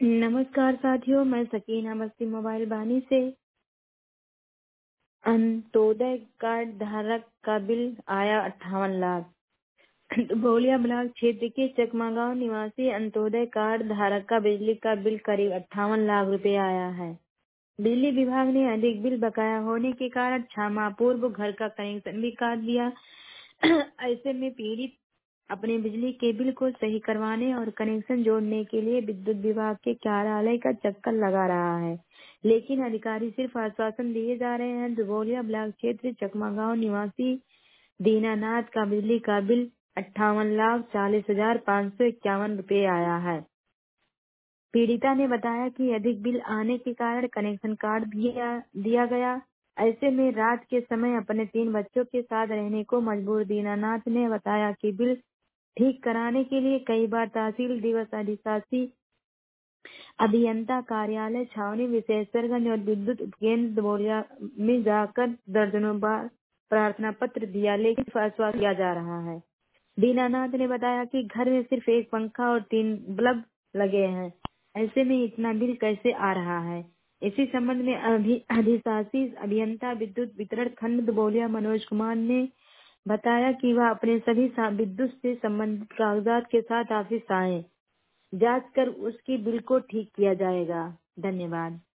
नमस्कार साथियों, मैं सकीना मस्ती मोबाइल बानी से। अंत्योदय कार्ड धारक का बिल आया 58 लाख। भोलिया ब्लॉक क्षेत्र के चकमा गांव निवासी अंत्योदय कार्ड धारक का बिजली का बिल करीब 58 लाख रुपए आया है। बिजली विभाग ने अधिक बिल बकाया होने के कारण 6 माह पूर्व घर का कनेक्शन भी काट दिया। ऐसे में पीड़ित अपने बिजली के बिल को सही करवाने और कनेक्शन जोड़ने के लिए विद्युत विभाग के कार्यालय का चक्कर लगा रहा है, लेकिन अधिकारी सिर्फ आश्वासन दिए जा रहे हैं। दुबोलिया ब्लॉक क्षेत्र चकमा गांव निवासी दीनानाथ का बिजली का बिल 58,40,551 रुपए आया है। पीड़िता ने बताया कि अधिक बिल आने के कारण कनेक्शन काट दिया गया। ऐसे में रात के समय अपने 3 बच्चों के साथ रहने को मजबूर दीनानाथ ने बताया कि बिल ठीक कराने के लिए कई बार तहसील दिवस अधिशासी अभियंता कार्यालय छावनी विशेषरगंज और विद्युत उपकेंद्र दबोलिया में जाकर दर्जनों बार प्रार्थना पत्र दिया, लेकिन आश्वासन दिया जा रहा है। दीनानाथ ने बताया कि घर में सिर्फ एक पंखा और 3 बल्ब लगे हैं, ऐसे में इतना बिल कैसे आ रहा है। इसी संबंध में अधिशासी अभियंता विद्युत वितरण खंड दबोलिया मनोज कुमार ने बताया कि वह अपने सभी विद्युत से संबंधित कागजात के साथ ऑफिस आए, जांच कर उसकी बिल को ठीक किया जाएगा। धन्यवाद।